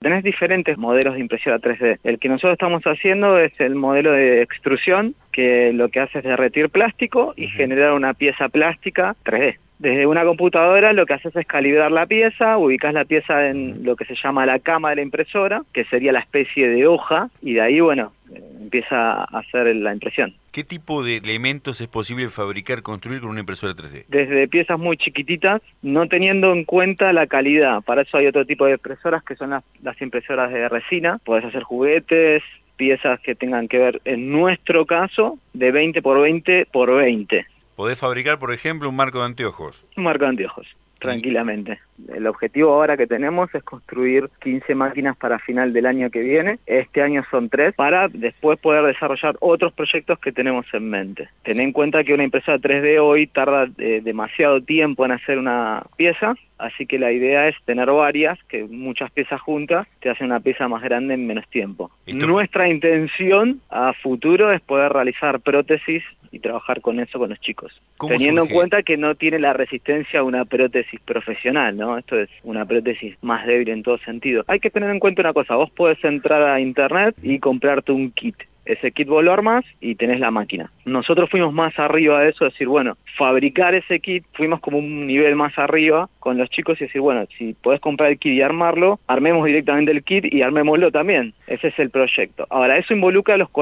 tenés diferentes modelos de impresora 3D. El que nosotros estamos haciendo es el modelo de extrusión, que lo que hace es derretir plástico y generar una pieza plástica 3D. Desde una computadora lo que haces es calibrar la pieza, ubicás la pieza en lo que se llama la cama de la impresora, que sería la especie de hoja, y de ahí, bueno, empieza a hacer la impresión. ¿Qué tipo de elementos es posible fabricar, construir con una impresora 3D? Desde piezas muy chiquititas, no teniendo en cuenta la calidad. Para eso hay otro tipo de impresoras que son las impresoras de resina. Podés hacer juguetes, piezas que tengan que ver, en nuestro caso, de 20 por 20 por 20. ¿Podés fabricar, por ejemplo, un marco de anteojos? Un marco de anteojos, tranquilamente. El objetivo ahora que tenemos es construir 15 máquinas para final del año que viene. Este año son 3, para después poder desarrollar otros proyectos que tenemos en mente. Ten en cuenta que una impresora 3D hoy tarda demasiado tiempo en hacer una pieza, así que la idea es tener varias, que muchas piezas juntas te hacen una pieza más grande en menos tiempo. Nuestra intención a futuro es poder realizar prótesis y trabajar con eso con los chicos. Teniendo en cuenta que no tiene la resistencia a una prótesis profesional, ¿no? Esto es una prótesis más débil en todo sentido. Hay que tener en cuenta una cosa, vos podés entrar a internet y comprarte un kit. Ese kit vos lo armás y tenés la máquina. Nosotros fuimos más arriba de eso, decir, bueno, fabricar ese kit, fuimos como un nivel más arriba con los chicos y decir, bueno, si podés comprar el kit y armarlo, armemos directamente el kit y armémoslo también. Ese es el proyecto. Ahora, eso involucra a los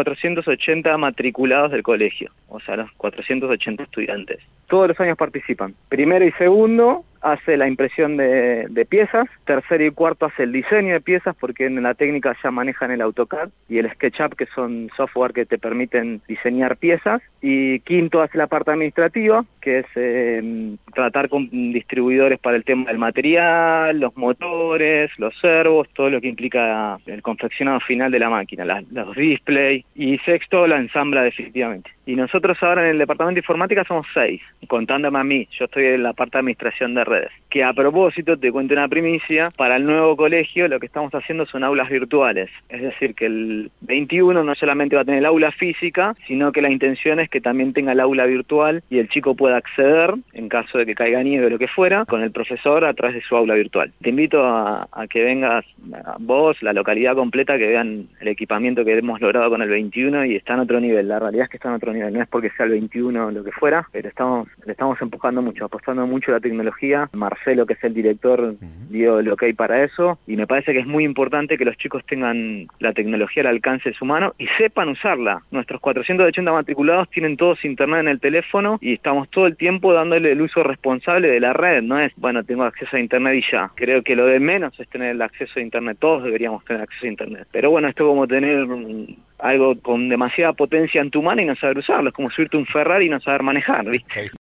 480 matriculados del colegio, o sea, los 480 estudiantes. Todos los años participan. Primero y segundo hace la impresión de piezas, tercero y cuarto hace el diseño de piezas, porque en la técnica ya manejan el AutoCAD y el SketchUp, que son software que te permiten diseñar piezas, y quinto hace la parte administrativa, que es tratar con distribuidores para el tema del material, los motores, los servos, todo lo que implica el confeccionado final de la máquina, los displays, y sexto la ensambla definitivamente. Y nosotros ahora en el departamento de informática somos 6, contándome a mí, yo estoy en la parte de administración de redes. Que a propósito, te cuento una primicia, para el nuevo colegio lo que estamos haciendo son aulas virtuales. Es decir, que el 21 no solamente va a tener el aula física, sino que la intención es que también tenga el aula virtual y el chico pueda acceder, en caso de que caiga nieve o lo que fuera, con el profesor a través de su aula virtual. Te invito a que vengas vos, la localidad completa, que vean el equipamiento que hemos logrado con el 21 y está en otro nivel. La realidad es que está en otro nivel. No es porque sea el 21 o lo que fuera, pero le estamos empujando mucho, apostando mucho a la tecnología. Marcelo, que es el director, dio el ok para eso, y me parece que es muy importante que los chicos tengan la tecnología al alcance de su mano y sepan usarla. Nuestros 480 matriculados tienen todos internet en el teléfono y estamos todo el tiempo dándole el uso responsable de la red. No es, bueno, tengo acceso a internet y ya. Creo que lo de menos es tener el acceso a internet. Todos deberíamos tener acceso a internet. Pero bueno, esto es como tener algo con demasiada potencia en tu mano y no saber usarlo. Es como subirte un Ferrari y no saber manejar, ¿viste?